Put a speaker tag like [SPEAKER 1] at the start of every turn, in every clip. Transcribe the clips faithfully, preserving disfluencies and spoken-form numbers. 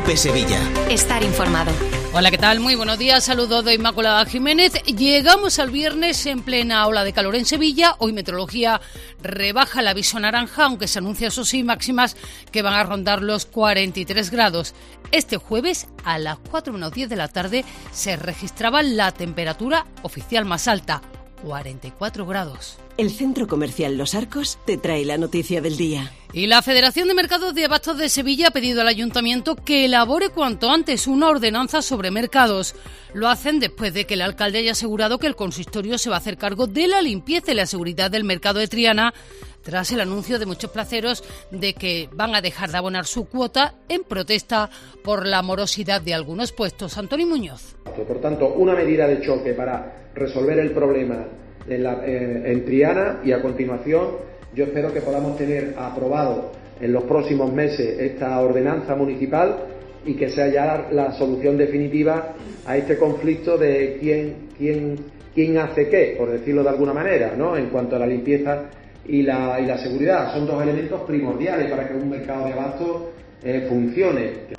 [SPEAKER 1] COPE Sevilla.
[SPEAKER 2] Estar informado.
[SPEAKER 3] Hola, ¿qué tal? Muy buenos días. Saludos de Inmaculada Jiménez. Llegamos al viernes en plena ola de calor en Sevilla. Hoy Meteorología rebaja el aviso naranja, aunque se anuncia, eso sí, máximas que van a rondar los cuarenta y tres grados. Este jueves, a las cuatro menos diez de la tarde, se registraba la temperatura oficial más alta, cuarenta y cuatro grados.
[SPEAKER 4] El Centro Comercial Los Arcos te trae la noticia del día.
[SPEAKER 3] Y la Federación de Mercados de Abastos de Sevilla ha pedido al Ayuntamiento que elabore cuanto antes una ordenanza sobre mercados. Lo hacen después de que el alcalde haya asegurado que el consistorio se va a hacer cargo de la limpieza y la seguridad del mercado de Triana, tras el anuncio de muchos placeros de que van a dejar de abonar su cuota en protesta por la morosidad de algunos puestos. Antonio Muñoz.
[SPEAKER 5] Por tanto, una medida de choque para resolver el problema en, la, eh, en Triana, y a continuación yo espero que podamos tener aprobado en los próximos meses esta ordenanza municipal y que sea ya la, la solución definitiva a este conflicto de quién, quién, quién hace qué, por decirlo de alguna manera, ¿no? En cuanto a la limpieza y la, y la seguridad. Son dos elementos primordiales para que un mercado de abastos eh, funcione.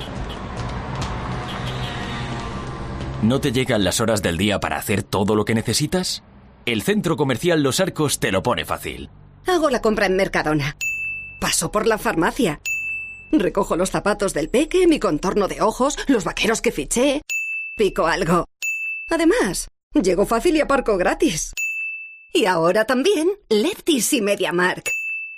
[SPEAKER 6] ¿No te llegan las horas del día para hacer todo lo que necesitas? El Centro Comercial Los Arcos te lo pone fácil.
[SPEAKER 7] Hago la compra en Mercadona. Paso por la farmacia. Recojo los zapatos del peque, mi contorno de ojos, los vaqueros que fiché. Pico algo. Además, llego fácil y aparco gratis. Y ahora también Lefties y MediaMarkt.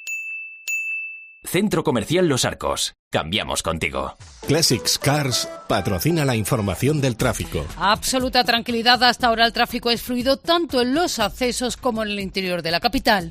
[SPEAKER 6] Centro Comercial Los Arcos. Cambiamos contigo.
[SPEAKER 8] Classics Cars patrocina la información del tráfico.
[SPEAKER 3] Absoluta tranquilidad. Hasta ahora el tráfico es fluido tanto en los accesos como en el interior de la capital.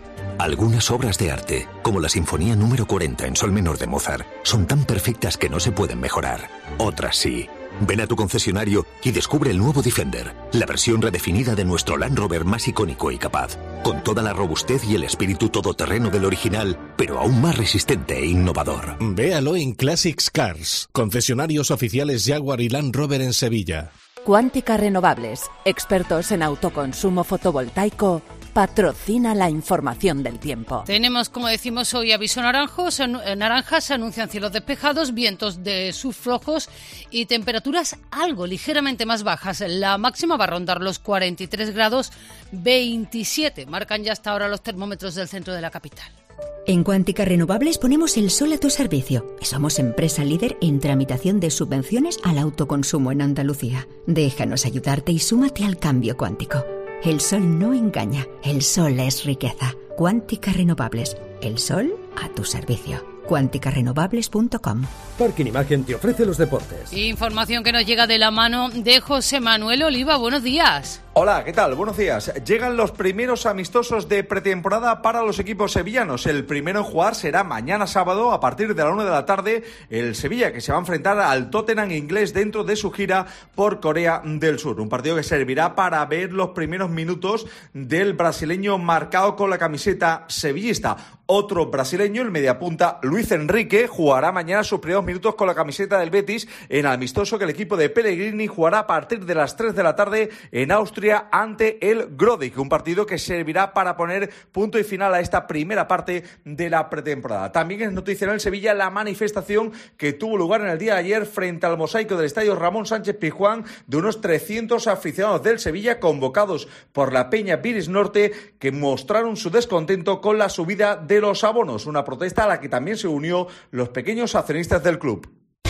[SPEAKER 9] Algunas obras de arte, como la Sinfonía número cuarenta en sol menor de Mozart, son tan perfectas que no se pueden mejorar. Otras sí. Ven a tu concesionario y descubre el nuevo Defender, la versión redefinida de nuestro Land Rover más icónico y capaz, con toda la robustez y el espíritu todoterreno del original, pero aún más resistente e innovador.
[SPEAKER 8] Véalo en Classics Cars, concesionarios oficiales Jaguar y Land Rover en Sevilla.
[SPEAKER 10] Cuántica Renovables, expertos en autoconsumo fotovoltaico, patrocina la información del tiempo.
[SPEAKER 3] Tenemos, como decimos hoy, aviso naranjo, se, naranja, se anuncian cielos despejados, vientos de subflojos y temperaturas algo ligeramente más bajas. La máxima va a rondar los cuarenta y tres grados, veintisiete marcan ya hasta ahora los termómetros del centro de la capital.
[SPEAKER 11] En Cuántica Renovables ponemos el sol a tu servicio y somos empresa líder en tramitación de subvenciones al autoconsumo en Andalucía. Déjanos ayudarte y súmate al cambio cuántico. El sol no engaña, el sol es riqueza. Cuántica Renovables, el sol a tu servicio. cuántica renovables punto com.
[SPEAKER 12] Parking Imagen te ofrece los deportes.
[SPEAKER 3] Información que nos llega de la mano de José Manuel Oliva. Buenos días.
[SPEAKER 13] Hola, ¿qué tal? Buenos días. Llegan los primeros amistosos de pretemporada para los equipos sevillanos. El primero en jugar será mañana sábado a partir de la una de la tarde. El Sevilla, que se va a enfrentar al Tottenham inglés dentro de su gira por Corea del Sur. Un partido que servirá para ver los primeros minutos del brasileño marcado con la camiseta sevillista. Otro brasileño, el mediapunta Luis Enrique, jugará mañana sus primeros minutos con la camiseta del Betis en amistoso que el equipo de Pellegrini jugará a partir de las tres de la tarde en Austria ante el Grodek, un partido que servirá para poner punto y final a esta primera parte de la pretemporada. También es noticia en el Sevilla la manifestación que tuvo lugar en el día de ayer frente al mosaico del estadio Ramón Sánchez Pizjuán de unos trescientos aficionados del Sevilla convocados por la Peña Viris Norte, que mostraron su descontento con la subida de los abonos, una protesta a la que también se unió los pequeños accionistas del club.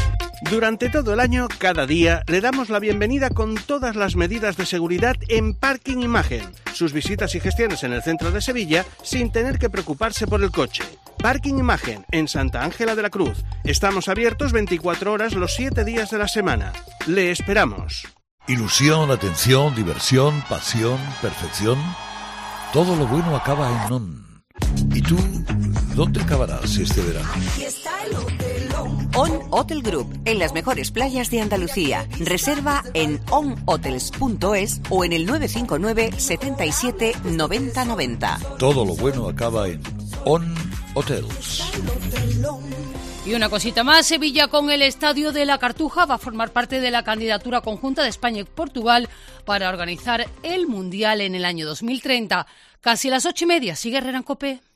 [SPEAKER 14] Durante todo el año, cada día, le damos la bienvenida con todas las medidas de seguridad en Parking Imagen. Sus visitas y gestiones en el centro de Sevilla sin tener que preocuparse por el coche. Parking Imagen, en Santa Ángela de la Cruz. Estamos abiertos veinticuatro horas los siete días de la semana. Le esperamos.
[SPEAKER 15] Ilusión, atención, diversión, pasión, perfección. Todo lo bueno acaba en ON. ¿Y tú, dónde acabarás este verano?
[SPEAKER 16] On Hotel Group, en las mejores playas de Andalucía. Reserva en on hotels punto es o en el nueve cinco nueve, setenta y siete, noventa noventa.
[SPEAKER 15] Todo lo bueno acaba en On Hotels.
[SPEAKER 3] Y una cosita más, Sevilla con el Estadio de la Cartuja va a formar parte de la candidatura conjunta de España y Portugal para organizar el Mundial en el año dos mil treinta. Casi las ocho y media, sigue Herrera en COPE.